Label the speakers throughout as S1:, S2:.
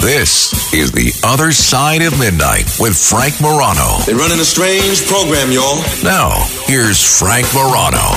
S1: This is The Other Side of Midnight with Frank Morano.
S2: They're running a strange program, y'all.
S1: Now, here's Frank Morano.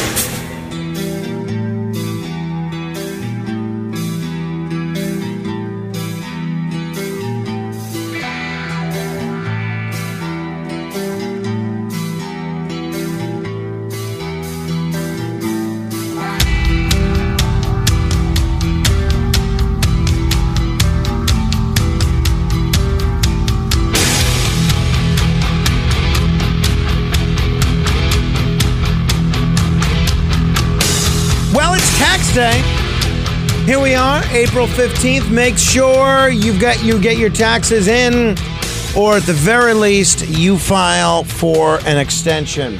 S3: Day. Here we are, April 15th. Make sure you get your taxes in, or at the very least, you file for an extension.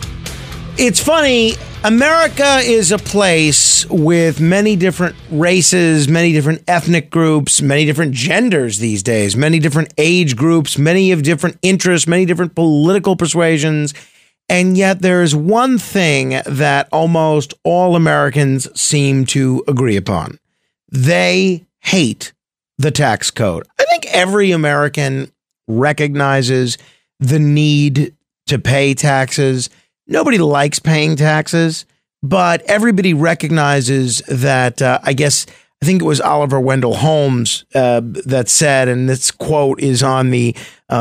S3: It's funny, America is a place with many different races, many different ethnic groups, many different genders these days, many different age groups, many of different interests, many different political persuasions. And yet there is one thing that almost all Americans seem to agree upon. They hate the tax code. I think every American recognizes the need to pay taxes. Nobody likes paying taxes, but everybody recognizes that, I think it was Oliver Wendell Holmes that said, and this quote is on the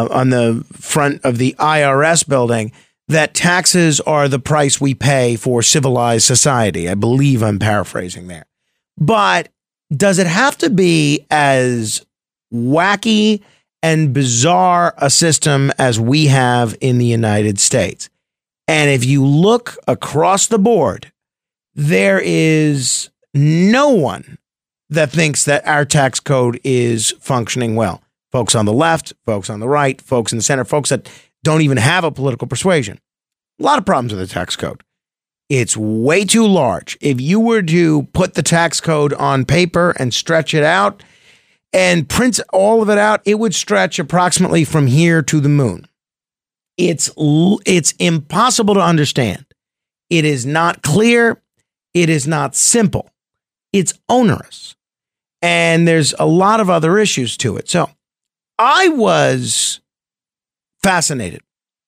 S3: front of the IRS building, that taxes are the price we pay for civilized society. I believe I'm paraphrasing there. But does it have to be as wacky and bizarre a system as we have in the United States? And if you look across the board, there is no one that thinks that our tax code is functioning well. Folks on the left, folks on the right, folks in the center, folks that don't even have a political persuasion. A lot of problems with the tax code. It's way too large. If you were to put the tax code on paper and stretch it out and print all of it out, it would stretch approximately from here to the moon. It's impossible to understand. It is not clear. It is not simple. It's onerous. And there's a lot of other issues to it. So I was fascinated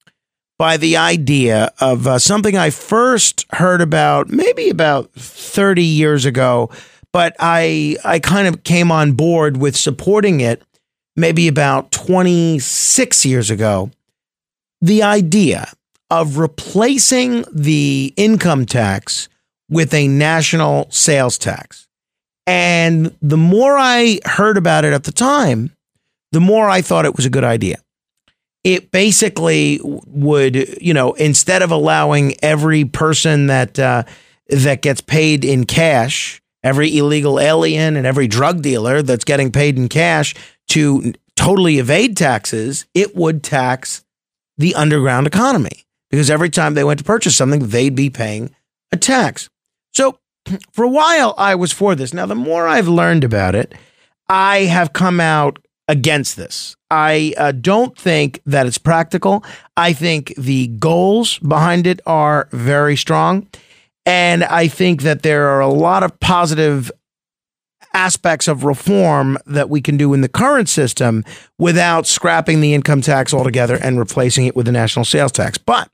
S3: by the idea of something I first heard about maybe about 30 years ago, but I kind of came on board with supporting it maybe about 26 years ago. The idea of replacing the income tax with a national sales tax. And the more I heard about it at the time, the more I thought it was a good idea. It basically would, instead of allowing every person that gets paid in cash, every illegal alien and every drug dealer that's getting paid in cash to totally evade taxes, it would tax the underground economy, because every time they went to purchase something, they'd be paying a tax. So for a while, I was for this. Now, the more I've learned about it, I have come out against this. I don't think that it's practical. I think the goals behind it are very strong. And I think that there are a lot of positive aspects of reform that we can do in the current system without scrapping the income tax altogether and replacing it with a national sales tax. But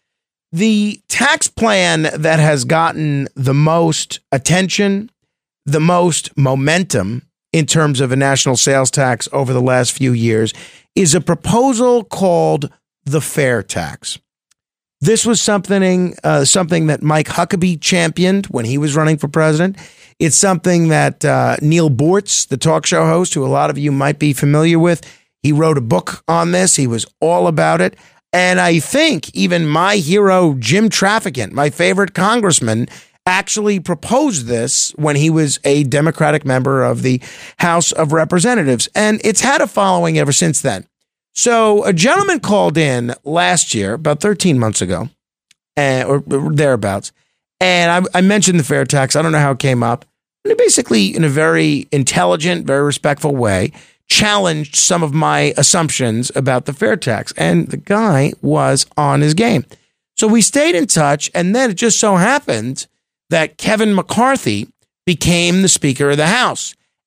S3: the tax plan that has gotten the most attention, the most momentum in terms of a national sales tax over the last few years is a proposal called the fair tax. This was something that Mike Huckabee championed when he was running for president. It's something that Neil Boortz, the talk show host, who a lot of you might be familiar with, he wrote a book on this. He was all about it. And I think even my hero, Jim Traficant, my favorite congressman, actually proposed this when he was a Democratic member of the House of Representatives. And it's had a following ever since then. So a gentleman called in last year, about 13 months ago, or thereabouts, and I mentioned the fair tax. I don't know how it came up. And he basically, in a very intelligent, very respectful way, challenged some of my assumptions about the fair tax. And the guy was on his game. So we stayed in touch, and then it just so happened that Kevin McCarthy became the Speaker of the House.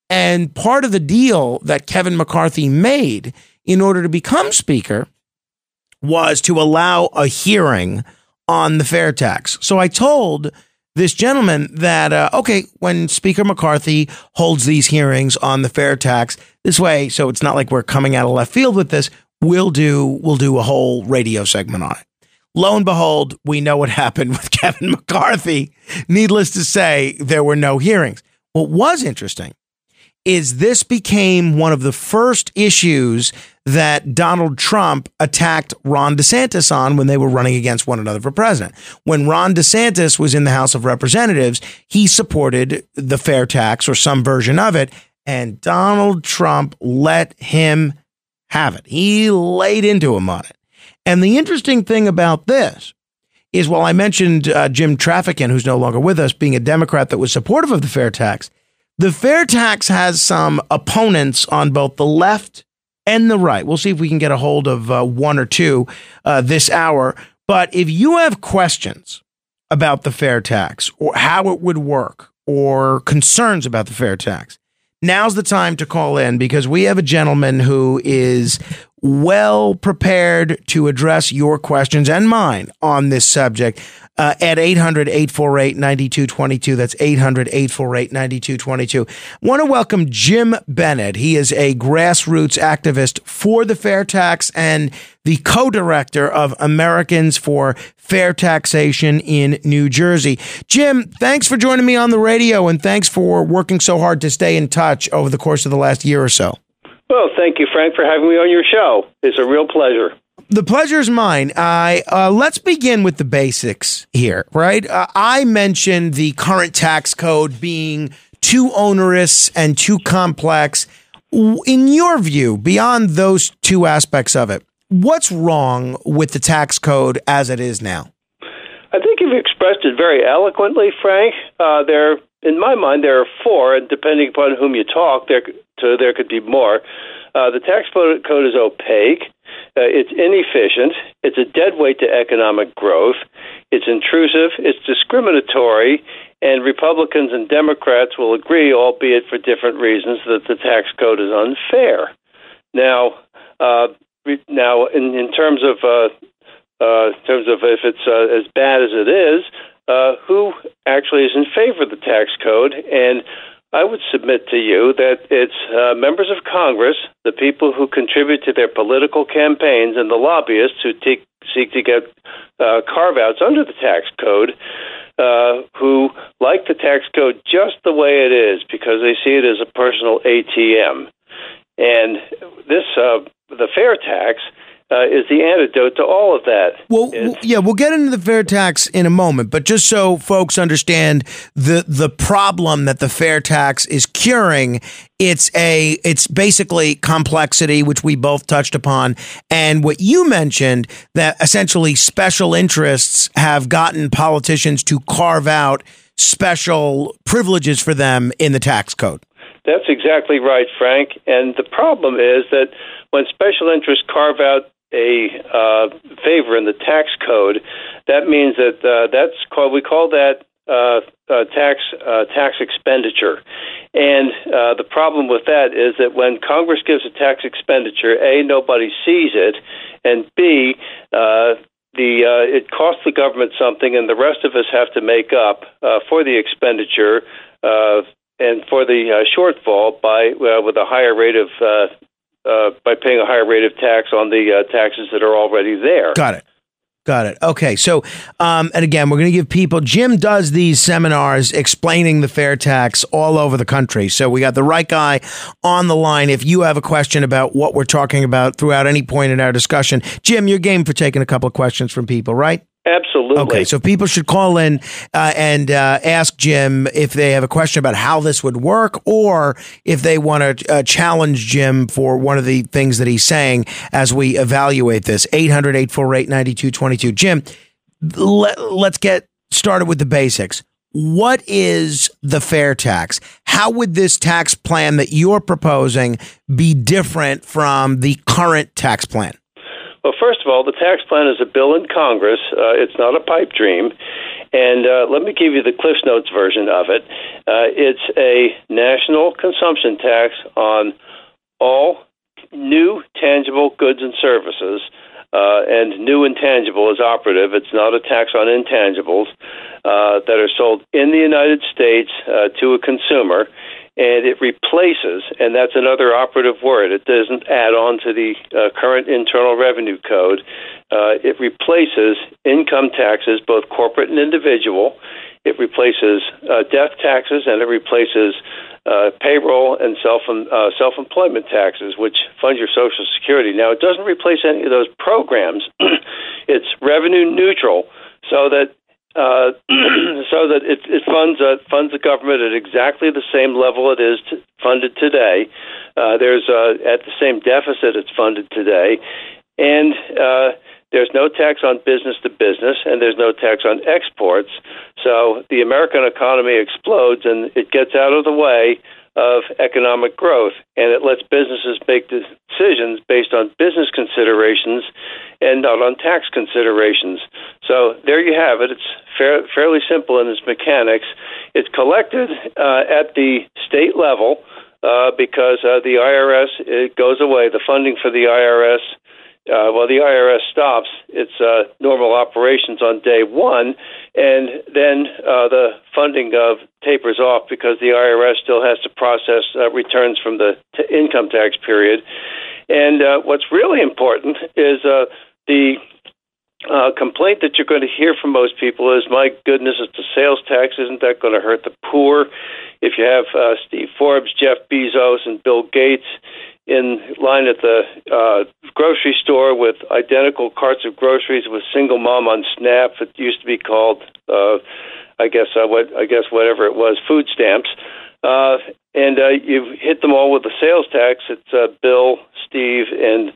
S3: And part of the deal that Kevin McCarthy made in order to become Speaker was to allow a hearing on the fair tax. So I told this gentleman that, okay, when Speaker McCarthy holds these hearings on the fair tax this way, so it's not like we're coming out of left field with this, we'll do a whole radio segment on it. Lo and behold, we know what happened with Kevin McCarthy. Needless to say, there were no hearings. What was interesting is this became one of the first issues that Donald Trump attacked Ron DeSantis on when they were running against one another for president. When Ron DeSantis was in the House of Representatives, he supported the fair tax or some version of it, and Donald Trump let him have it. He laid into him on it. And the interesting thing about this is, while I mentioned Jim Traficant, who's no longer with us, being a Democrat that was supportive of the fair tax has some opponents on both the left and the right. We'll see if we can get a hold of one or two this hour. But if you have questions about the fair tax or how it would work or concerns about the fair tax, now's the time to call in, because we have a gentleman who is well prepared to address your questions and mine on this subject at 800-848-9222. That's 800-848-9222. Want to welcome Jim Bennett. He is a grassroots activist for the fair tax and the co-director of Americans for Fair Taxation in New Jersey. Jim, thanks for joining me on the radio, and thanks for working so hard to stay in touch over the course of the last year or so.
S4: Well, thank you, Frank, for having me on your show. It's a real pleasure.
S3: The pleasure is mine. Let's begin with the basics here, right? I mentioned the current tax code being too onerous and too complex. In your view, beyond those two aspects of it, what's wrong with the tax code as it is now?
S4: I think you've expressed it very eloquently, Frank. In my mind, there are four, and depending upon whom you talk, there could be more. The tax code is opaque. It's inefficient. It's a dead weight to economic growth. It's intrusive. It's discriminatory. And Republicans and Democrats will agree, albeit for different reasons, that the tax code is unfair. Now, in terms of if it's as bad as it is, who actually is in favor of the tax code? And I would submit to you that it's members of Congress, the people who contribute to their political campaigns, and the lobbyists who seek to get carve-outs under the tax code, who like the tax code just the way it is because they see it as a personal ATM. And this, the fair tax, is the antidote to all of that.
S3: Well, we'll get into the fair tax in a moment, but just so folks understand the problem that the fair tax is curing, it's basically complexity, which we both touched upon, and what you mentioned, that essentially special interests have gotten politicians to carve out special privileges for them in the tax code.
S4: That's exactly right, Frank. And the problem is that when special interests carve out a favor in the tax code, that means that we call that tax expenditure. And the problem with that is that when Congress gives a tax expenditure, A, nobody sees it, and B, it costs the government something, and the rest of us have to make up for the expenditure and for the shortfall with a higher rate of by paying a higher rate of tax on the taxes that are already there.
S3: Got it. Okay. So, and again, we're going to give people, Jim does these seminars explaining the fair tax all over the country. So we got the right guy on the line. If you have a question about what we're talking about throughout any point in our discussion, Jim, you're game for taking a couple of questions from people, right?
S4: Absolutely.
S3: Okay, so people should call in and ask Jim if they have a question about how this would work, or if they want to challenge Jim for one of the things that he's saying as we evaluate this. 800-848-9222. Jim, let's get started with the basics. What is the fair tax? How would this tax plan that you're proposing be different from the current tax plan?
S4: Well, first of all, the tax plan is a bill in Congress. It's not a pipe dream. And let me give you the Cliffs Notes version of it. It's a national consumption tax on all new tangible goods and services, and new intangible is operative. It's not a tax on intangibles that are sold in the United States to a consumer, and it replaces, and that's another operative word, it doesn't add on to the current Internal Revenue Code. It replaces income taxes, both corporate and individual. It replaces death taxes, and it replaces payroll and self-employment taxes, which fund your Social Security. Now, it doesn't replace any of those programs. It's revenue neutral, so that it funds the government at exactly the same level it is funded today. There's at the same deficit it's funded today, and there's no tax on business to business, and there's no tax on exports. So the American economy explodes, and it gets out of the way of economic growth, and it lets businesses make decisions based on business considerations and not on tax considerations. So there you have it. It's fairly simple in its mechanics. It's collected at the state level because the IRS, it goes away. The funding for the IRS, the IRS stops its normal operations on day one, and then the funding tapers off because the IRS still has to process returns from the income tax period. And what's really important is the complaint that you're going to hear from most people is, my goodness, it's a sales tax. Isn't that going to hurt the poor? If you have Steve Forbes, Jeff Bezos, and Bill Gates in line at the grocery store with identical carts of groceries with single mom on SNAP, it used to be called, I guess whatever it was, food stamps, and you hit them all with the sales tax. It's Bill, Steve, and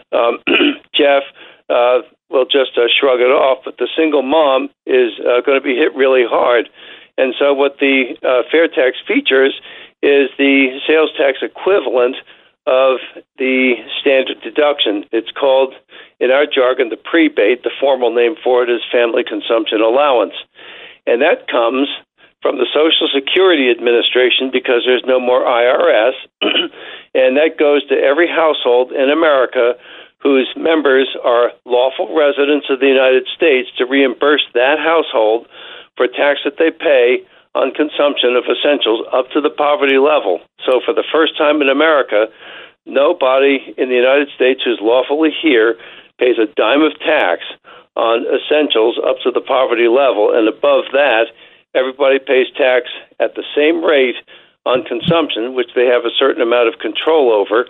S4: Jeff. Will just shrug it off, but the single mom is going to be hit really hard. And so what the fair tax features is the sales tax equivalent of the standard deduction. It's called, in our jargon, the prebate. The formal name for it is family consumption allowance. And that comes from the Social Security Administration because there's no more IRS. And that goes to every household in America whose members are lawful residents of the United States to reimburse that household for tax that they pay on consumption of essentials up to the poverty level. So for the first time in America, nobody in the United States who's lawfully here pays a dime of tax on essentials up to the poverty level, and above that, everybody pays tax at the same rate on consumption, which they have a certain amount of control over,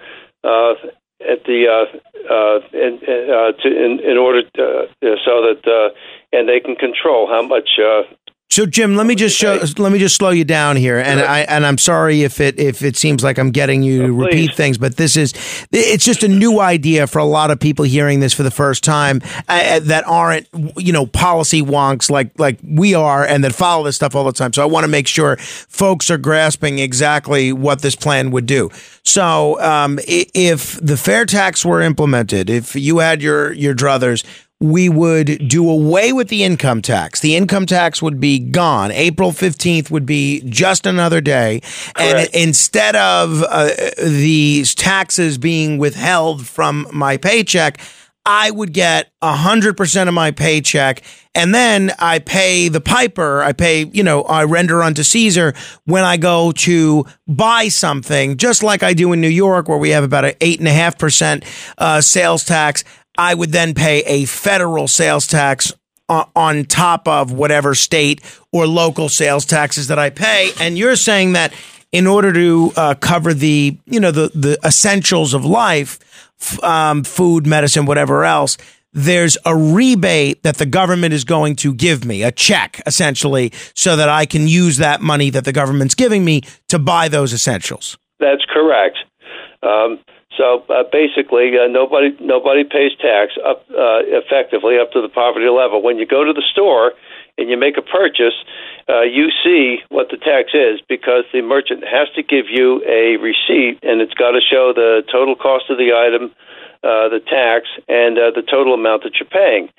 S4: in order so that and they can control how much.
S3: So Jim, let me just slow you down here, and I'm sorry if it seems like I'm getting you to repeat things, but it's just a new idea for a lot of people hearing this for the first time that aren't policy wonks like we are and that follow this stuff all the time. So I want to make sure folks are grasping exactly what this plan would do. So if the fair tax were implemented, if you had your druthers, we would do away with the income tax. The income tax would be gone. April 15th would be just another day.
S4: Correct.
S3: And instead of these taxes being withheld from my paycheck, I would get 100% of my paycheck. And then I pay the piper. I render unto Caesar when I go to buy something, just like I do in New York, where we have about an 8.5% sales tax. I would then pay a federal sales tax on top of whatever state or local sales taxes that I pay. And you're saying that in order to cover the essentials of life, food, medicine, whatever else, there's a rebate that the government is going to give me, a check, essentially, so that I can use that money that the government's giving me to buy those essentials.
S4: That's correct. So basically, nobody pays tax up effectively up to the poverty level. When you go to the store and you make a purchase, you see what the tax is because the merchant has to give you a receipt, and it's got to show the total cost of the item, the tax, and the total amount that you're paying.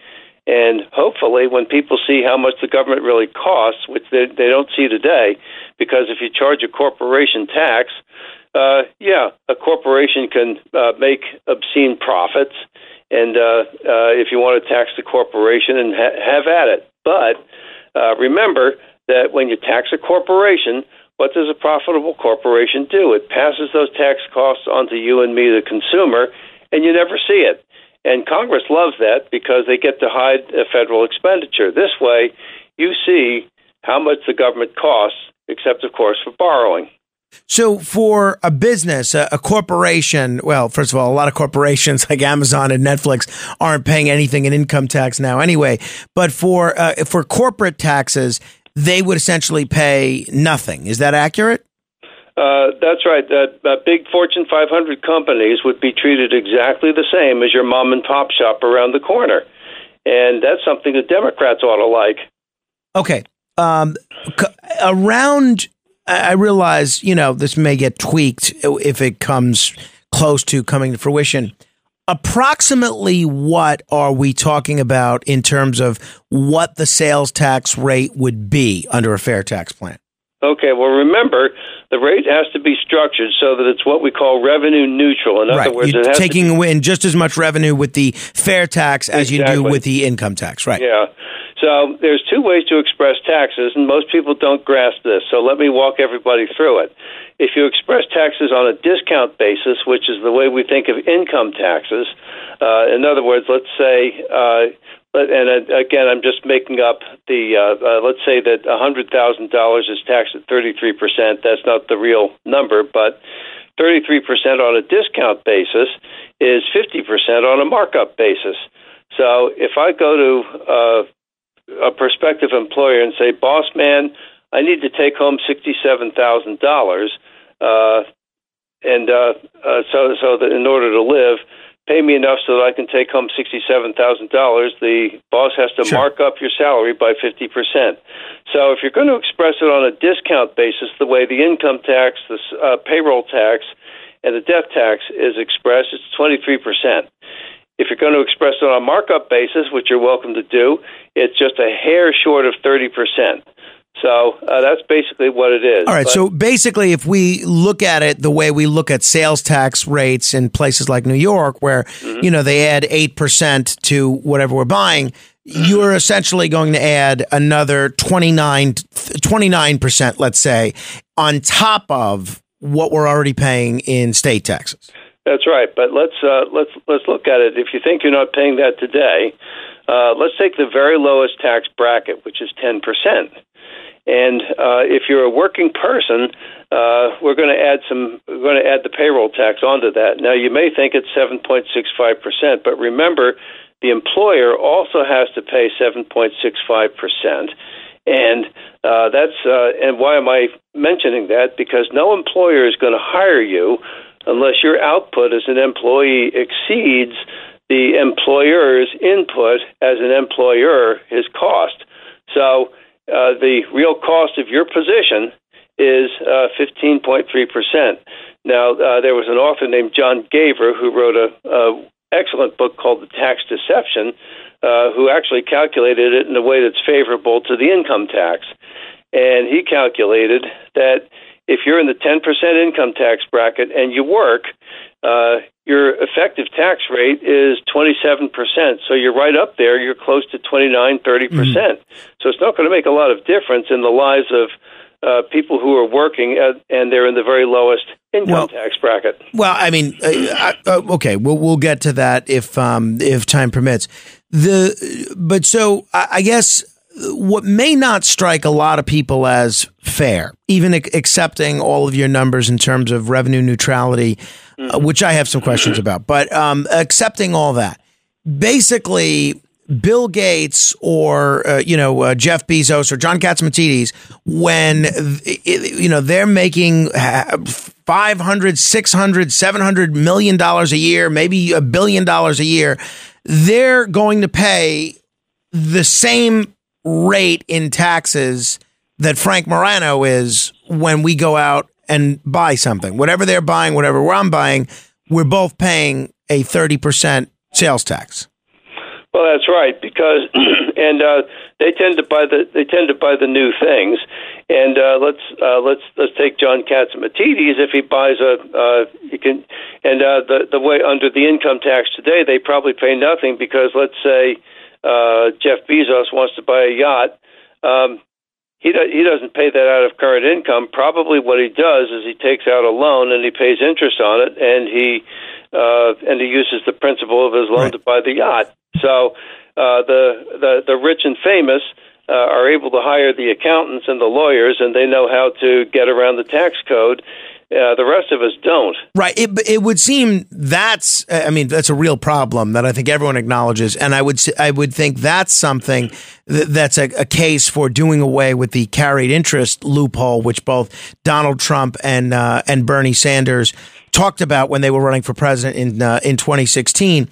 S4: And hopefully when people see how much the government really costs, which they don't see today, because if you charge a corporation tax, a corporation can make obscene profits, and if you want to tax the corporation, and have at it. But remember that when you tax a corporation, what does a profitable corporation do? It passes those tax costs on to you and me, the consumer, and you never see it. And Congress loves that because they get to hide a federal expenditure. This way, you see how much the government costs, except, of course, for borrowing.
S3: So for a business, a corporation, well, first of all, a lot of corporations like Amazon and Netflix aren't paying anything in income tax now anyway. But for corporate taxes, they would essentially pay nothing. Is that accurate?
S4: That's right. Big Fortune 500 companies would be treated exactly the same as your mom and pop shop around the corner. And that's something that Democrats ought to like. Okay.
S3: I realize, this may get tweaked if it comes close to coming to fruition. Approximately what are we talking about in terms of what the sales tax rate would be under a fair tax plan? Okay, well, remember, the rate has to be structured so that it's what we call revenue neutral. In other words,
S4: it has
S3: taking in just as much revenue with the fair tax as you do with the income tax, right?
S4: Yeah. So there's two ways to express taxes, and most people don't grasp this. So let me walk everybody through it. If you express taxes on a discount basis, which is the way we think of income taxes, in other words, let's say, and again, I'm just making up let's say that $100,000 is taxed at 33%. That's not the real number, but 33% on a discount basis is 50% on a markup basis. So if I go to a prospective employer and say, boss man, I need to take home $67,000, so that in order to live, pay me enough so that I can take home $67,000. The boss has to mark up your salary by 50%. So if you're going to express it on a discount basis, the way the income tax, the payroll tax, and the death tax is expressed, it's 23%. If you're going to express it on a markup basis, which you're welcome to do, it's just a hair short of 30%. So that's basically what it is.
S3: All right. So basically, if we look at it the way we look at sales tax rates in places like New York, where, they add 8% to whatever we're buying, you're essentially going to add another 29%, let's say, on top of what we're already paying in state taxes.
S4: That's right, but let's look at it. If you think you're not paying that today, let's take the very lowest tax bracket, which is 10%. And if you're a working person, we're going to add the payroll tax onto that. Now, you may think it's 7.65%, but remember, the employer also has to pay 7.65%. And and why am I mentioning that? Because no employer is going to hire you unless your output as an employee exceeds the employer's input as an employer, his cost. So the real cost of your position is 15.3%. Now, there was an author named John Gaver who wrote an excellent book called The Tax Deception, who actually calculated it in a way that's favorable to the income tax. And he calculated that if you're in the 10% income tax bracket and you work, your effective tax rate is 27%. So you're right up there. You're close to 29, 30%. So it's not going to make a lot of difference in the lives of people who are working and they're in the very lowest income tax bracket.
S3: Well, I mean, okay, we'll get to that if time permits. So I guess what may not strike a lot of people as fair, even accepting all of your numbers in terms of revenue neutrality, which I have some questions about, but accepting all that, basically Bill Gates or Jeff Bezos or John Catsimatidis, when they're making $500, $600, $700 million a year, maybe $1 billion a year, they're going to pay the same rate in taxes that Frank Morano is when we go out and buy something. Whatever they're buying, whatever I'm buying, we're both paying a 30% sales tax.
S4: Well, that's right, because and they tend to buy the new things. And let's take John Catsimatidis. If he buys the way under the income tax today, they probably pay nothing, because let's say Jeff Bezos wants to buy a yacht. He doesn't pay that out of current income. Probably what he does is he takes out a loan and he pays interest on it, and he uses the principal of his loan to buy the yacht. So the rich and famous are able to hire the accountants and the lawyers, and they know how to get around the tax code. The rest of us don't.
S3: Right. It would seem that's a real problem that I think everyone acknowledges, and I would think that's something that's a case for doing away with the carried interest loophole, which both Donald Trump and Bernie Sanders talked about when they were running for president in 2016.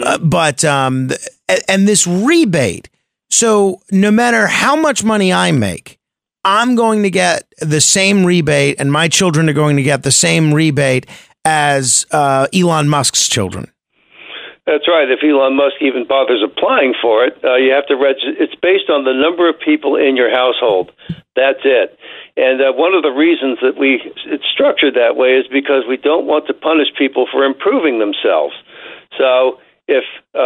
S3: And this rebate. So no matter how much money I make, I'm going to get the same rebate, and my children are going to get the same rebate as Elon Musk's children.
S4: That's right. If Elon Musk even bothers applying for it, you have to register. It's based on the number of people in your household. That's it. And one of the reasons that it's structured that way is because we don't want to punish people for improving themselves. So if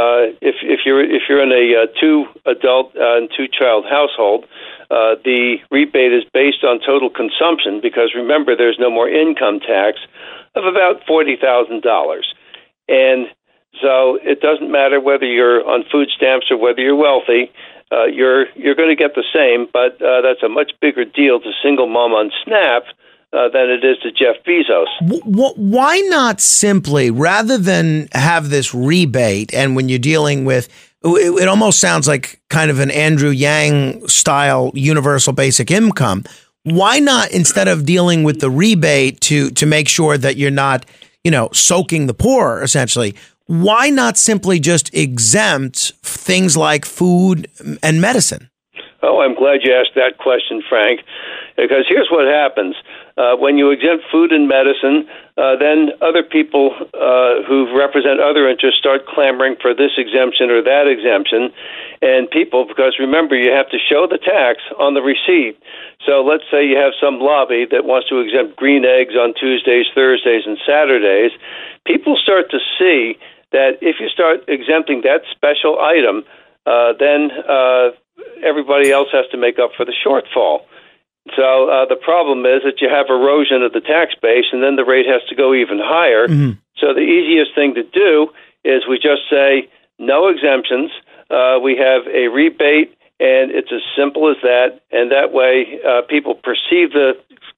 S4: you're in a 2-adult and 2-child household, the rebate is based on total consumption, because remember, there's no more income tax, of about $40,000. And so it doesn't matter whether you're on food stamps or whether you're wealthy, you're going to get the same, but that's a much bigger deal to single mom on SNAP than it is to Jeff Bezos.
S3: Why not simply, rather than have this rebate, and when you're dealing with, it almost sounds like kind of an Andrew Yang style universal basic income, why not, instead of dealing with the rebate to make sure that you're not, soaking the poor, essentially, why not simply just exempt things like food and medicine?
S4: Oh, I'm glad you asked that question, Frank, because here's what happens. When you exempt food and medicine, then other people who represent other interests start clamoring for this exemption or that exemption. And people, because remember, you have to show the tax on the receipt. So let's say you have some lobby that wants to exempt green eggs on Tuesdays, Thursdays, and Saturdays. People start to see that if you start exempting that special item, then everybody else has to make up for the shortfall. So the problem is that you have erosion of the tax base, and then the rate has to go even higher. Mm-hmm. So the easiest thing to do is we just say no exemptions. We have a rebate, and it's as simple as that. And that way, people perceive the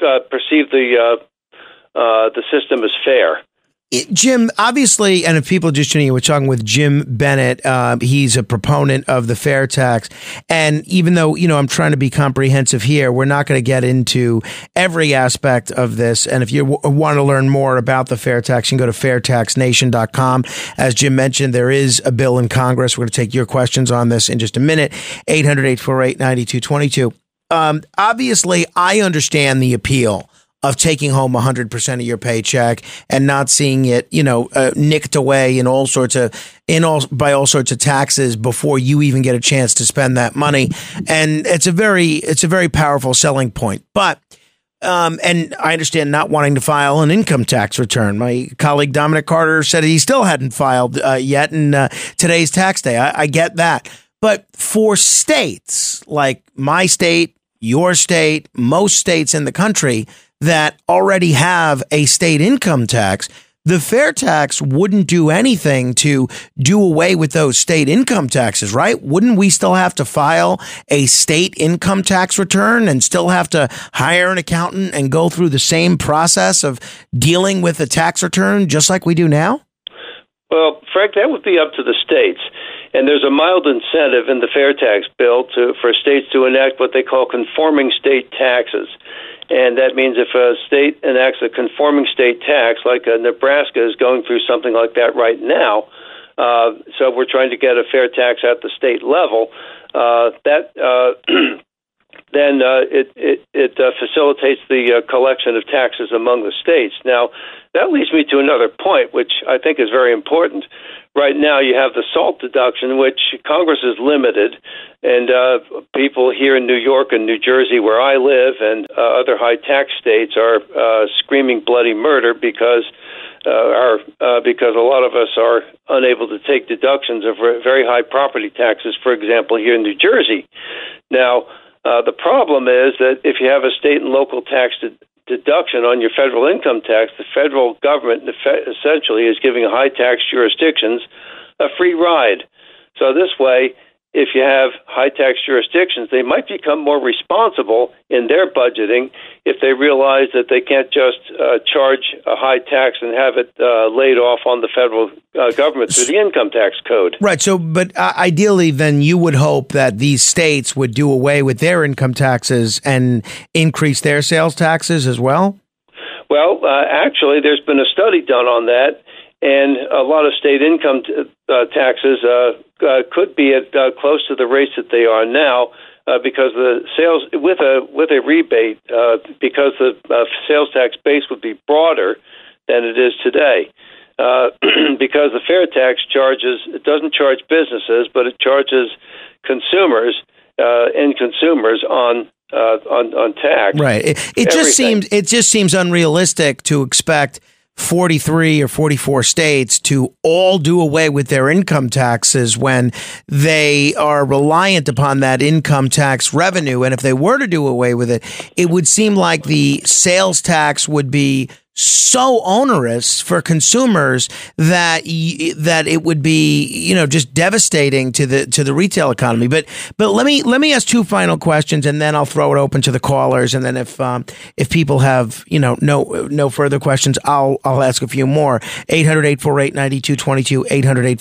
S4: system as fair.
S3: Jim, obviously, and if people are just tuning in, we're talking with Jim Bennett. He's a proponent of the fair tax. And even though, I'm trying to be comprehensive here, we're not going to get into every aspect of this. And if you want to learn more about the fair tax, you can go to fairtaxnation.com. As Jim mentioned, there is a bill in Congress. We're going to take your questions on this in just a minute. 800-848-9222. Obviously, I understand the appeal of taking home 100% of your paycheck and not seeing it, nicked away by all sorts of taxes before you even get a chance to spend that money. And it's a very powerful selling point. But, and I understand not wanting to file an income tax return. My colleague Dominic Carter said he still hadn't filed yet, and today's tax day. I get that. But for states like my state, your state, most states in the country that already have a state income tax, the fair tax wouldn't do anything to do away with those state income taxes, right? Wouldn't we still have to file a state income tax return and still have to hire an accountant and go through the same process of dealing with a tax return just like we do now?
S4: Well, Frank, that would be up to the states. And there's a mild incentive in the fair tax bill for states to enact what they call conforming state taxes. And that means if a state enacts a conforming state tax, like Nebraska is going through something like that right now, so we're trying to get a fair tax at the state level, that then it facilitates the collection of taxes among the states. Now, that leads me to another point, which I think is very important. Right now, you have the SALT deduction, which Congress has limited, and people here in New York and New Jersey, where I live, and other high tax states are screaming bloody murder because a lot of us are unable to take deductions of very high property taxes, for example, here in New Jersey. Now, the problem is that if you have a state and local tax deduction on your federal income tax, the federal government essentially is giving high tax jurisdictions a free ride. So this way, if you have high tax jurisdictions, they might become more responsible in their budgeting if they realize that they can't just charge a high tax and have it laid off on the federal government through the income tax code.
S3: Right. So, but ideally, then you would hope that these states would do away with their income taxes and increase their sales taxes as well?
S4: Well, actually, there's been a study done on that. And a lot of state income taxes could be at close to the rates that they are now, because the sales with a rebate, because the sales tax base would be broader than it is today. Because the fair tax it doesn't charge businesses, but it charges consumers and consumers on tax.
S3: Right. It just seems unrealistic to expect 43 or 44 states to all do away with their income taxes when they are reliant upon that income tax revenue. And if they were to do away with it, it would seem like the sales tax would be so onerous for consumers that it would be, just devastating to the retail economy. But let me ask two final questions, and then I'll throw it open to the callers. And then if people have no further questions, I'll ask a few more. 800-848-9222,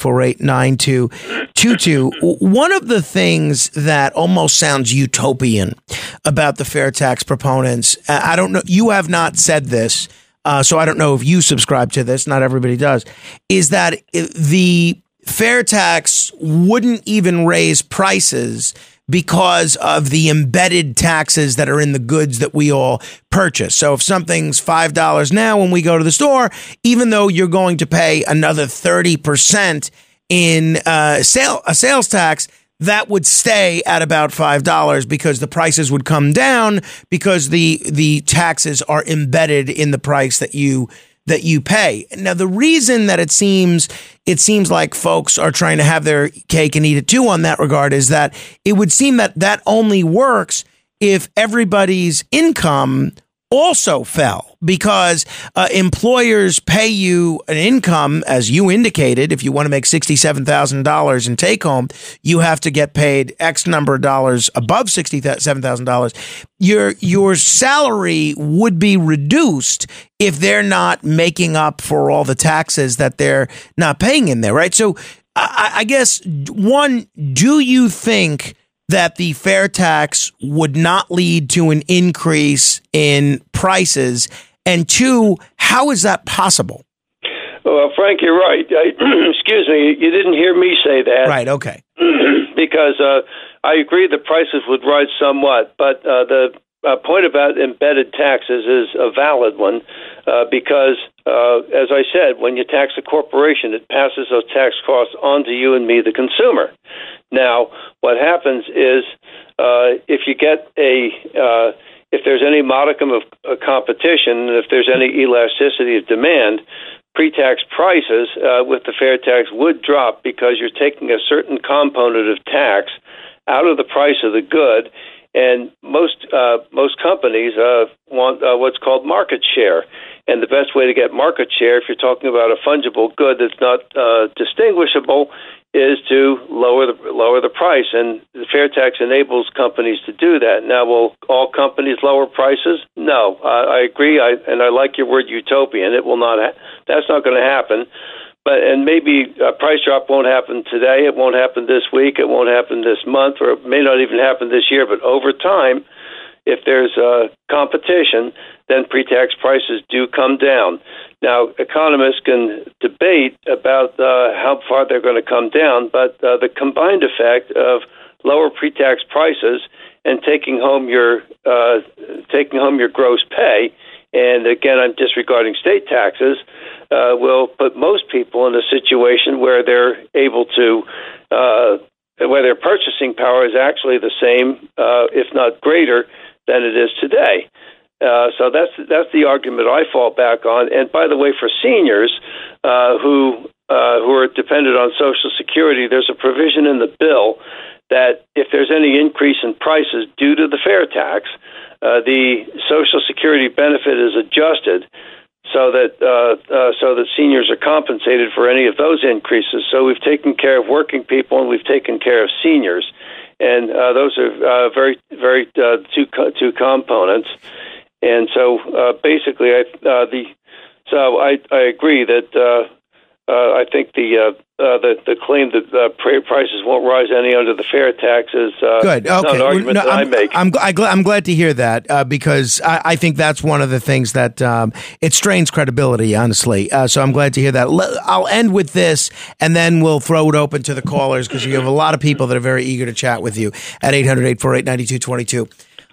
S3: 800-848-9222. One of the things that almost sounds utopian about the fair tax proponents, I don't know, you have not said this. So I don't know if you subscribe to this. Not everybody does. Is that the fair tax wouldn't even raise prices because of the embedded taxes that are in the goods that we all purchase. So if something's $5 now when we go to the store, even though you're going to pay another 30% in a sales tax, that would stay at about $5 because the prices would come down because the taxes are embedded in the price that you pay. Now, the reason that it seems like folks are trying to have their cake and eat it too on that regard is that it would seem that only works if everybody's income also fell, because employers pay you an income, as you indicated. If you want to make $67,000 in take home, you have to get paid X number of dollars above $67,000. Your salary would be reduced if they're not making up for all the taxes that they're not paying in there, right? So I guess, one, do you think that the fair tax would not lead to an increase in prices? And two, how is that possible?
S4: Well, Frank, you're right. Excuse me, you didn't hear me say that.
S3: Right, okay.
S4: Because I agree the prices would rise somewhat, but the point about embedded taxes is a valid one because, as I said, when you tax a corporation, it passes those tax costs on to you and me, the consumer. Now, what happens is if you get if there's any modicum of competition, and if there's any elasticity of demand, pre-tax prices with the fair tax would drop because you're taking a certain component of tax out of the price of the good, and most companies want what's called market share. And the best way to get market share, if you're talking about a fungible good that's not distinguishable, is to lower the price, and the fair tax enables companies to do that. Now, will all companies lower prices? No, I agree, and I like your word utopian. It will not. That's not going to happen. And maybe a price drop won't happen today. It won't happen this week. It won't happen this month, or it may not even happen this year. But over time, if there's competition, then pre-tax prices do come down. Now, economists can debate about how far they're going to come down, but the combined effect of lower pre-tax prices and taking home your gross pay. And again, I'm disregarding state taxes. Will put most people in a situation where they're able to, where their purchasing power is actually the same, if not greater, than it is today. So that's the argument I fall back on. And by the way, for seniors who are dependent on Social Security, there's a provision in the bill that if there's any increase in prices due to the fair tax, the Social Security benefit is adjusted so that seniors are compensated for any of those increases. So we've taken care of working people and we've taken care of seniors, and those are very two components. And so basically, I agree that I think the claim that prices won't rise any under the fair tax is
S3: good. Okay.
S4: Not an argument that I make.
S3: I'm glad to hear that because I think that's one of the things that it strains credibility, honestly. So I'm glad to hear that. I'll end with this, and then we'll throw it open to the callers because you have a lot of people that are very eager to chat with you at 800-848-9222.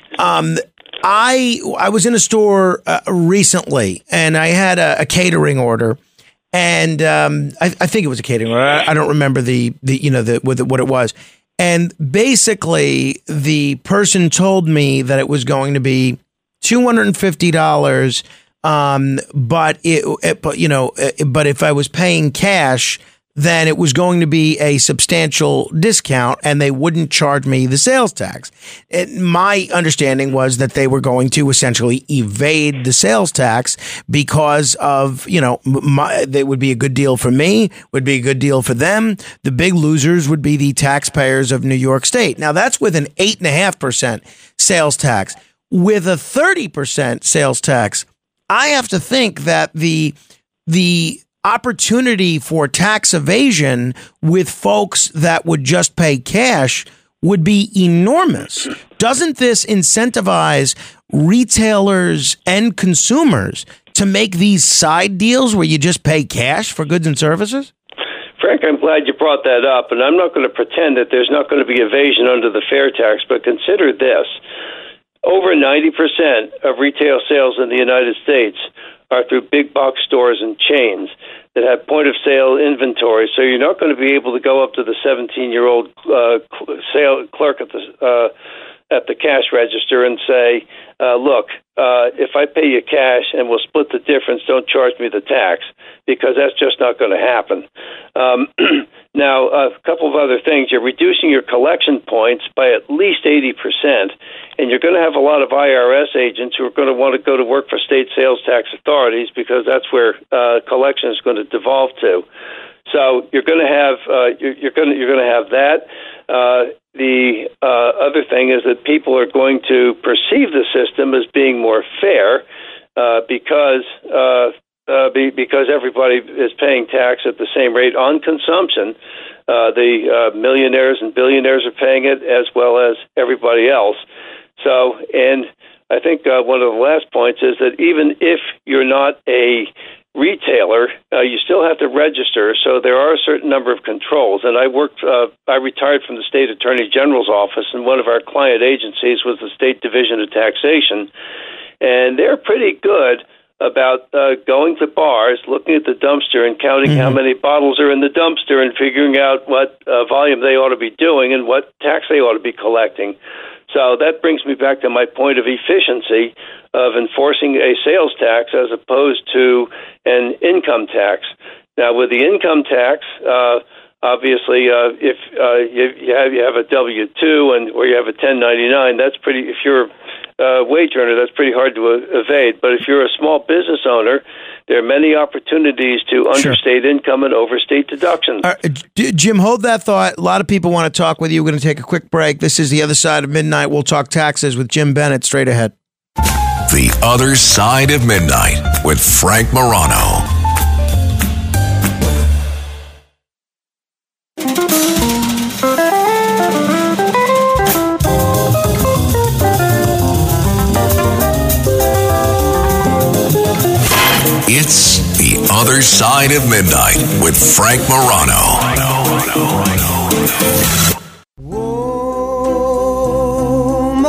S3: I was in a store recently, and I had a catering order. And I think it was a catering order. I don't remember what it was. And basically, the person told me that it was going to be $250. But if I was paying cash, then it was going to be a substantial discount and they wouldn't charge me the sales tax. My understanding was that they were going to essentially evade the sales tax because of, they would be a good deal for me, would be a good deal for them. The big losers would be the taxpayers of New York State. Now that's with an 8.5% sales tax. With a 30% sales tax, I have to think that the opportunity for tax evasion with folks that would just pay cash would be enormous. Doesn't this incentivize retailers and consumers to make these side deals where you just pay cash for goods and services?
S4: Frank, I'm glad you brought that up, and I'm not going to pretend that there's not going to be evasion under the fair tax, but consider this. Over 90% of retail sales in the United States are through big box stores and chains that have point-of-sale inventory. So you're not going to be able to go up to the 17-year-old clerk at the cash register and say, look, if I pay you cash and we'll split the difference, don't charge me the tax, because that's just not going to happen. Now, a couple of other things. You're reducing your collection points by at least 80%, and you're going to have a lot of IRS agents who are going to want to go to work for state sales tax authorities because that's where collection is going to devolve to. So you're going to have you're going to have that. The other thing is that people are going to perceive the system as being more fair because everybody is paying tax at the same rate on consumption. The millionaires and billionaires are paying it as well as everybody else. So, and I think one of the last points is that even if you're not a retailer, you still have to register. So there are a certain number of controls. And I retired from the state attorney general's office, and one of our client agencies was the State Division of Taxation. And they're pretty good about going to bars, looking at the dumpster and counting how many bottles are in the dumpster and figuring out what volume they ought to be doing and what tax they ought to be collecting. So that brings me back to my point of efficiency of enforcing a sales tax as opposed to an income tax. Now, with the income tax, obviously, if you have a W-2 or you have a 1099, that's pretty. If you're a wage earner, that's pretty hard to evade. But if you're a small business owner, there are many opportunities to understate income and overstate deductions.
S3: Jim, hold that thought. A lot of people want to talk with you. We're going to take a quick break. This is The Other Side of Midnight. We'll talk taxes with Jim Bennett straight ahead.
S1: The Other Side of Midnight with Frank Morano. It's The Other Side of Midnight with Frank Morano.
S3: Whoa,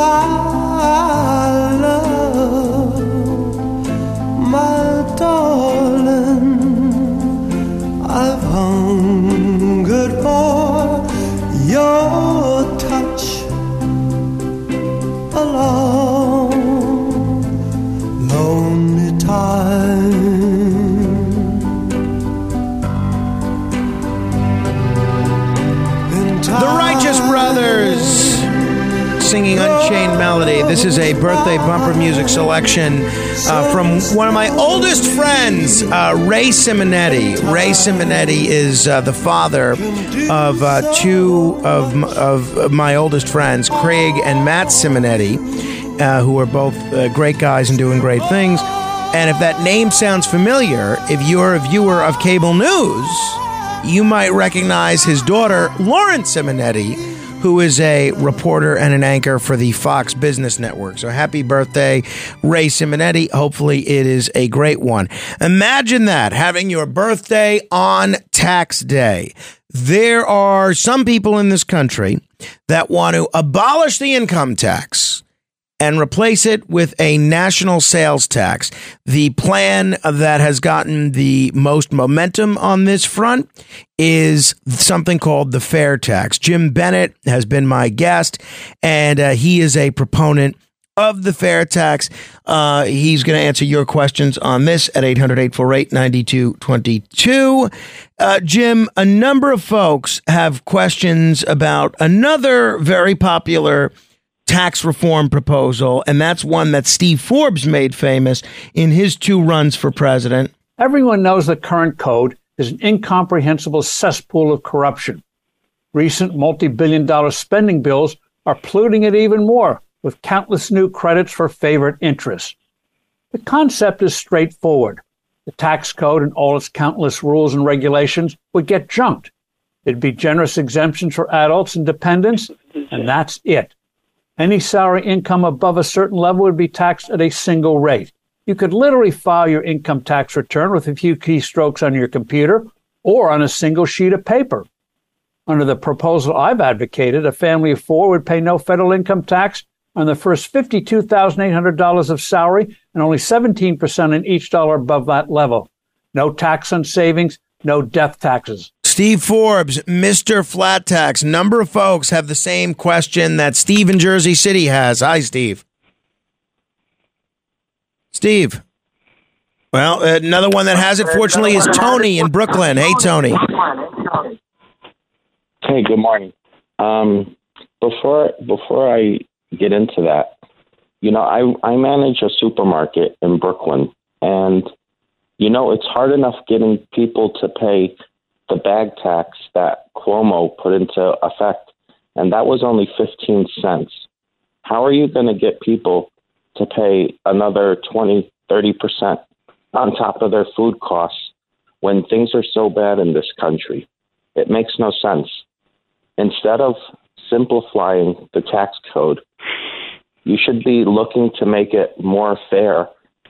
S3: The Righteous Brothers singing Unchained Melody. This is a birthday bumper music selection from one of my oldest friends, Ray Simonetti. Ray Simonetti is the father of two of my oldest friends, Craig and Matt Simonetti, who are both great guys and doing great things. And if that name sounds familiar, if you're a viewer of cable news, you might recognize his daughter, Lauren Simonetti, who is a reporter and an anchor for the Fox Business Network. So happy birthday, Ray Simonetti. Hopefully it is a great one. Imagine that, having your birthday on tax day. There are some people in this country that want to abolish the income tax and replace it with a national sales tax. The plan that has gotten the most momentum on this front is something called the fair tax. Jim Bennett has been my guest, and he is a proponent of the fair tax. He's going to answer your questions on this at 800-848-9222. Jim, a number of folks have questions about another very popular tax reform proposal, and that's one that Steve Forbes made famous in his 2 runs for president.
S5: Everyone knows the current code is an incomprehensible cesspool of corruption. Recent multi-billion-dollar spending bills are polluting it even more, with countless new credits for favorite interests. The concept is straightforward. The tax code and all its countless rules and regulations would get junked. It'd be generous exemptions for adults and dependents, and that's it. Any salary income above a certain level would be taxed at a single rate. You could literally file your income tax return with a few keystrokes on your computer or on a single sheet of paper. Under the proposal I've advocated, a family of 4 would pay no federal income tax on the first $52,800 of salary and only 17% on each dollar above that level. No tax on savings, no death taxes.
S3: Steve Forbes, Mr. Flat Tax. Number of folks have the same question that Steve in Jersey City has. Hi, Steve. Steve. Well, another one that has it, fortunately, is Tony in Brooklyn. Hey, Tony.
S6: Hey, good morning. Before I get into that, I manage a supermarket in Brooklyn, and it's hard enough getting people to pay the bag tax that Cuomo put into effect, and that was only 15 cents. How are you going to get people to pay another 20, 30% on top of their food costs when things are so bad in this country? It makes no sense. Instead of simplifying the tax code, you should be looking to make it more fair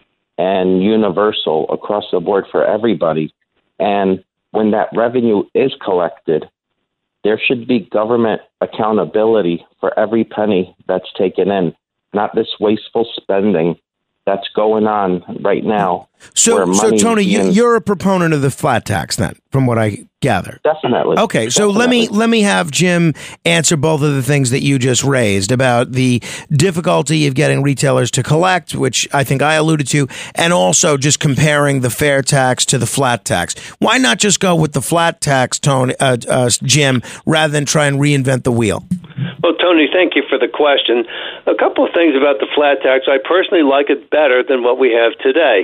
S6: and universal across the board for everybody. And when that revenue is collected, there should be government accountability for every penny that's taken in, not this wasteful spending that's going on right now.
S3: So Tony, you're a proponent of the flat tax then, from what I gather.
S6: Definitely.
S3: Okay, so
S6: Definitely.
S3: let me have Jim answer both of the things that you just raised about the difficulty of getting retailers to collect, which I think I alluded to, and also just comparing the fair tax to the flat tax. Why not just go with the flat tax, Tony, Jim, rather than try and reinvent the wheel?
S4: Well, Tony, thank you for the question. A couple of things about the flat tax. I personally like it better than what we have today.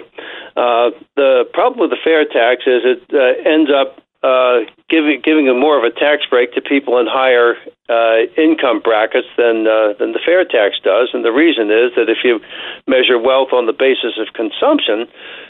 S4: The problem with the fair tax is it ends up giving a more of a tax break to people in higher income brackets than the fair tax does. And the reason is that if you measure wealth on the basis of consumption,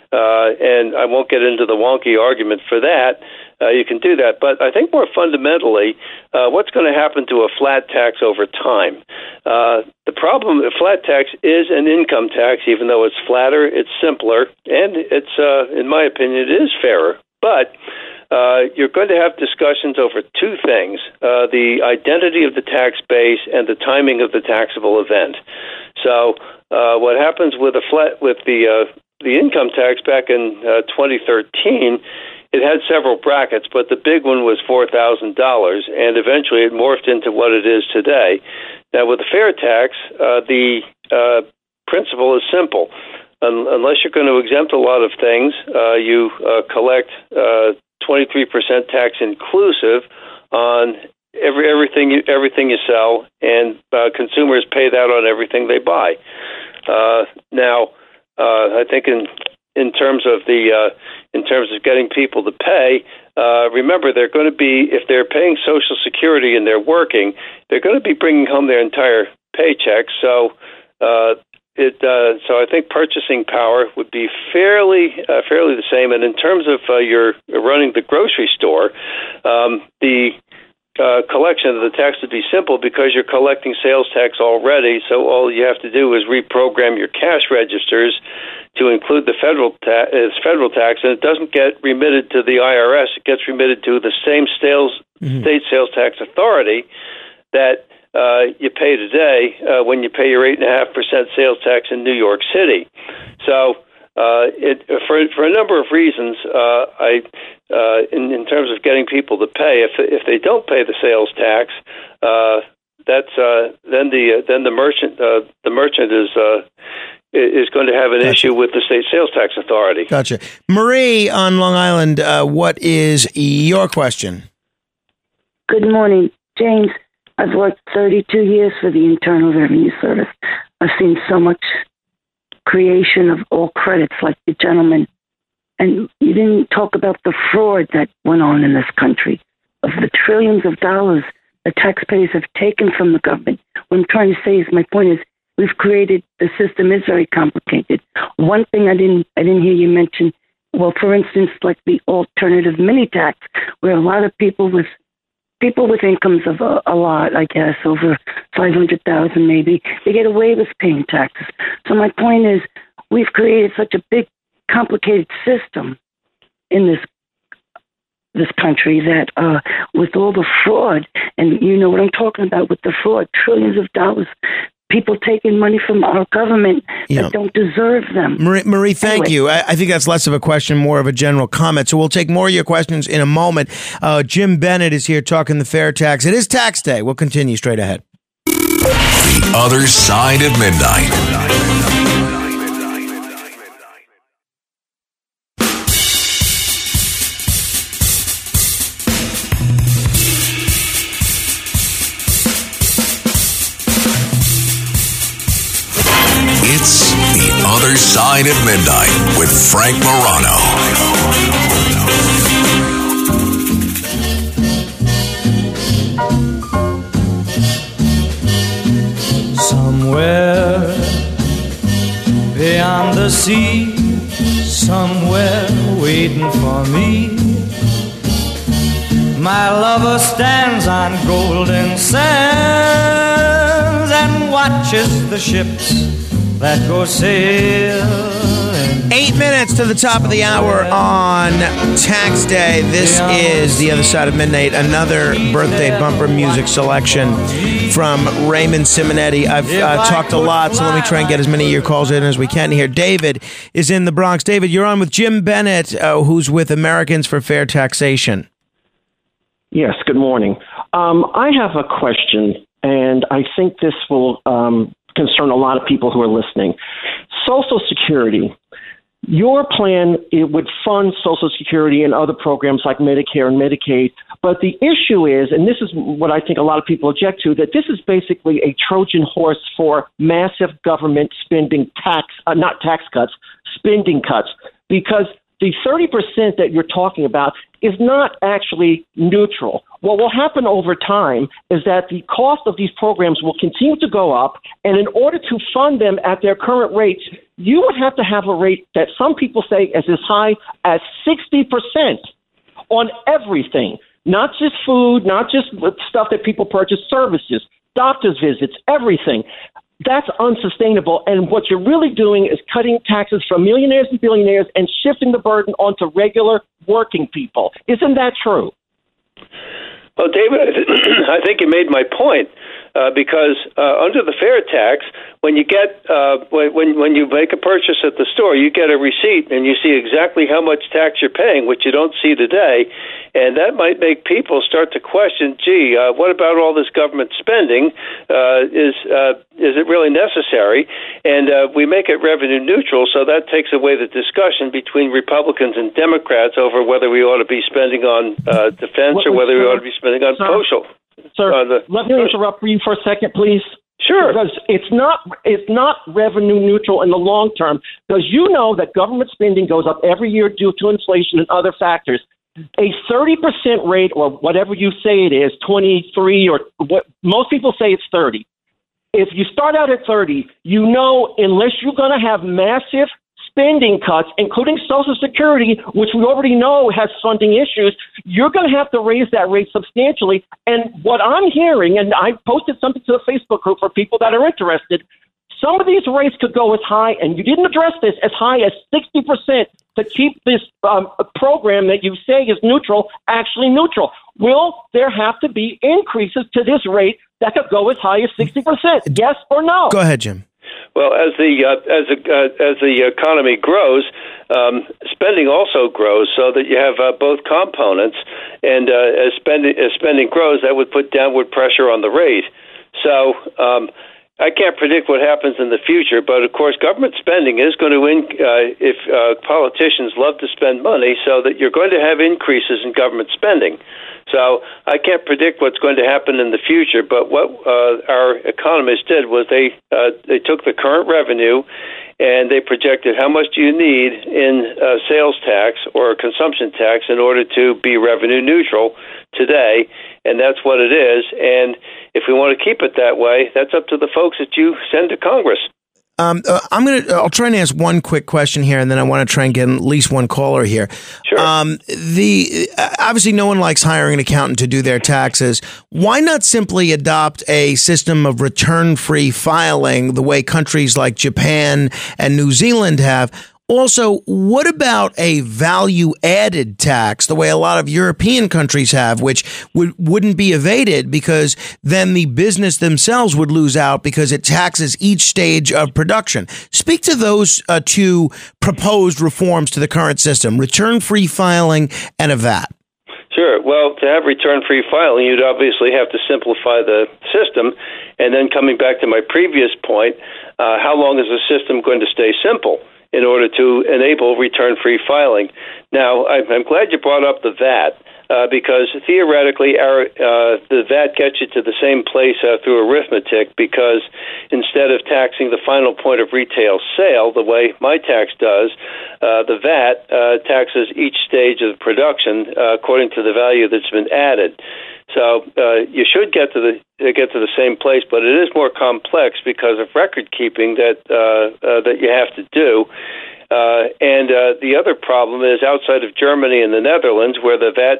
S4: and I won't get into the wonky argument for that, you can do that. But I think more fundamentally, what's going to happen to a flat tax over time? The problem, a flat tax is an income tax, even though it's flatter, it's simpler, and it's, in my opinion, it is fairer. But you're going to have discussions over 2 things: the identity of the tax base and the timing of the taxable event. So, what happens with the income tax back in 2013? It had several brackets, but the big one was $4,000, and eventually it morphed into what it is today. Now, with the fair tax, the principle is simple. unless you're going to exempt a lot of things, you collect 23% tax inclusive on everything you sell, and consumers pay that on everything they buy. Now, I think in terms of getting people to pay, remember they're going to be, if they're paying Social Security and they're working, they're going to be bringing home their entire paycheck. So I think purchasing power would be fairly the same. And in terms of you're running the grocery store, the collection of the tax would be simple because you're collecting sales tax already. So all you have to do is reprogram your cash registers to include the federal tax, and it doesn't get remitted to the IRS. It gets remitted to the same state sales tax authority that you pay today when you pay your 8.5% sales tax in New York City. So for a number of reasons, in terms of getting people to pay, if they don't pay the sales tax, then the merchant is going to have an issue with the state sales tax authority.
S3: Gotcha. Marie on Long Island, what is your question?
S7: Good morning, James. I've worked 32 years for the Internal Revenue Service. I've seen so much creation of all credits like the gentleman. And you didn't talk about the fraud that went on in this country, of the trillions of dollars the taxpayers have taken from the government. What I'm trying to say is, my point is, we've created, the system is very complicated. One thing I didn't hear you mention, well, for instance, like the alternative mini tax, where a lot of people with incomes of a lot, I guess, over 500,000 maybe, they get away with paying taxes. So my point is, we've created such a big, complicated system in this country that with all the fraud, and you know what I'm talking about with the fraud, trillions of dollars, people taking money from our government that don't deserve them.
S3: Marie, thank you. I think that's less of a question, more of a general comment. So we'll take more of your questions in a moment. Jim Bennett is here talking the fair tax. It is tax day. We'll continue straight ahead.
S1: The Other Side of Midnight. It's The Other Side of Midnight with Frank Morano.
S8: Somewhere beyond the sea, somewhere waiting for me, my lover stands on golden sands and watches the ships that go sailing.
S3: 8 minutes to the top of the hour on tax day. This is The Other Side of Midnight, another birthday bumper music selection from Raymond Simonetti. I've talked a lot, so let me try and get as many of your calls in as we can here. David is in the Bronx. David, you're on with Jim Bennett, who's with Americans for Fair Taxation.
S9: Yes, good morning. I have a question, and I think this will concern a lot of people who are listening. Social Security. Your plan, it would fund Social Security and other programs like Medicare and Medicaid. But the issue is, and this is what I think a lot of people object to, that this is basically a Trojan horse for massive government spending not tax cuts, spending cuts, because the 30% that you're talking about is not actually neutral. What will happen over time is that the cost of these programs will continue to go up, and in order to fund them at their current rates, you would have to have a rate that some people say is as high as 60% on everything, not just food, not just stuff that people purchase, services, doctor's visits, everything. That's unsustainable, and what you're really doing is cutting taxes from millionaires and billionaires and shifting the burden onto regular working people. Isn't that true?
S4: Well, David, I think you made my point. because under the fair tax, when you get when you make a purchase at the store, you get a receipt and you see exactly how much tax you're paying, which you don't see today, and that might make people start to question, gee, what about all this government spending? Is it really necessary? And we make it revenue neutral, so that takes away the discussion between Republicans and Democrats over whether we ought to be spending on defense or whether we ought to be spending on social.
S9: Sir, let me interrupt you for a second, please.
S4: Sure.
S9: Because it's not revenue neutral in the long term, because you know that government spending goes up every year due to inflation and other factors. A 30% rate, or whatever you say it is, 23, or what most people say it's 30. If you start out at 30, you know, unless you're going to have massive spending cuts, including Social Security, which we already know has funding issues, you're going to have to raise that rate substantially. And what I'm hearing, and I posted something to the Facebook group for people that are interested, some of these rates could go as high, and you didn't address this, as high as 60% to keep this program that you say is neutral actually neutral. Will there have to be increases to this rate that could go as high as 60%? Yes or no?
S3: Go ahead, Jim.
S4: Well, as the economy grows, spending also grows, so that you have both components. And as spending grows, that would put downward pressure on the rate. So I can't predict what happens in the future, but of course, government spending is going to if politicians love to spend money, so that you're going to have increases in government spending. So I can't predict what's going to happen in the future, but what our economists did was they took the current revenue and they projected how much do you need in sales tax or consumption tax in order to be revenue neutral today, and that's what it is. And if we want to keep it that way, that's up to the folks that you send to Congress.
S3: I'll try and ask one quick question here, and then I want to try and get at least one caller here.
S4: Sure.
S3: Obviously, no one likes hiring an accountant to do their taxes. Why not simply adopt a system of return-free filing the way countries like Japan and New Zealand have? Also, what about a value-added tax, the way a lot of European countries have, which wouldn't be evaded because then the business themselves would lose out because it taxes each stage of production? Speak to those two proposed reforms to the current system, return-free filing and a VAT.
S4: Sure. Well, to have return-free filing, you'd obviously have to simplify the system. And then coming back to my previous point, how long is the system going to stay simple in order to enable return-free filing? Now, I'm glad you brought up the VAT, because theoretically the VAT gets you to the same place through arithmetic, because instead of taxing the final point of retail sale the way my tax does, the VAT taxes each stage of production according to the value that's been added. So you should get to the same place, but it is more complex because of record keeping that you have to do. And the other problem is outside of Germany and the Netherlands, where the VAT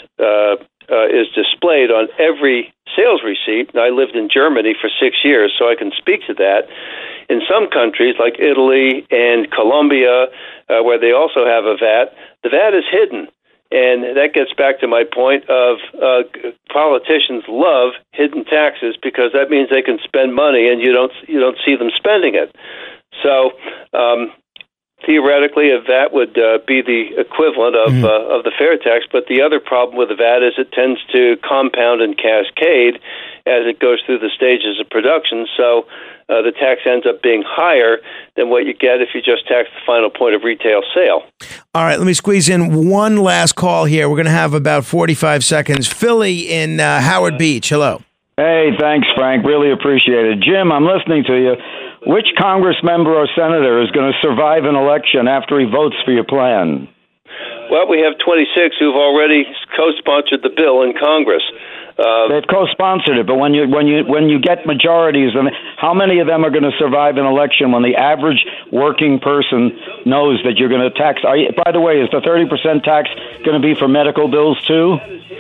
S4: is displayed on every sales receipt. And I lived in Germany for 6 years, so I can speak to that. In some countries like Italy and Colombia, where they also have a VAT, the VAT is hidden. And that gets back to my point of politicians love hidden taxes, because that means they can spend money and you don't see them spending it. So theoretically, a VAT would be the equivalent of the fair tax. But the other problem with the VAT is it tends to compound and cascade as it goes through the stages of production. So the tax ends up being higher than what you get if you just tax the final point of retail sale.
S3: All right, let me squeeze in one last call here. We're going to have about 45 seconds. Philly in Howard Beach. Hello.
S10: Hey, thanks, Frank. Really appreciate it. Jim, I'm listening to you. Which Congress member or senator is going to survive an election after he votes for your plan?
S4: Well, we have 26 who've already co-sponsored the bill in Congress.
S10: They've co-sponsored it, but when you get majorities, how many of them are going to survive an election when the average working person knows that you're going to tax? By the way, is the 30% tax going to be for medical bills too?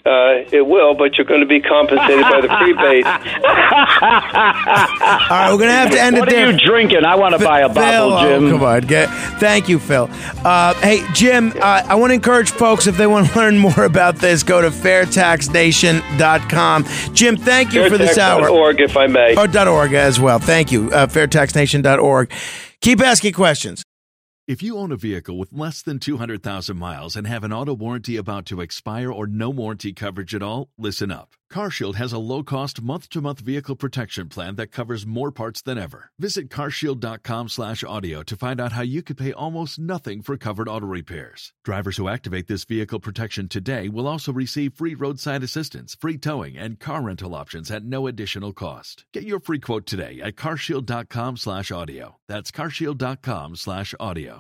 S4: it will, but you're going to be compensated by the prepaid.
S3: All right, we're going to have to end
S10: What
S3: it there.
S10: are you drinking? I want to buy a bottle, Jim.
S3: Oh, come on. Thank you, Phil. Hey, Jim, I want to encourage folks, if they want to learn more about this, go to fairtaxnation.com. Jim, thank you for this hour.
S4: Fairtax.org, if I may.
S3: Oh, .org as well. Thank you. Fairtaxnation.org. Keep asking questions.
S11: If you own a vehicle with less than 200,000 miles and have an auto warranty about to expire or no warranty coverage at all, listen up. CarShield has a low-cost month-to-month vehicle protection plan that covers more parts than ever. Visit carshield.com/audio to find out how you could pay almost nothing for covered auto repairs. Drivers who activate this vehicle protection today will also receive free roadside assistance, free towing, and car rental options at no additional cost. Get your free quote today at carshield.com/audio. That's carshield.com/audio.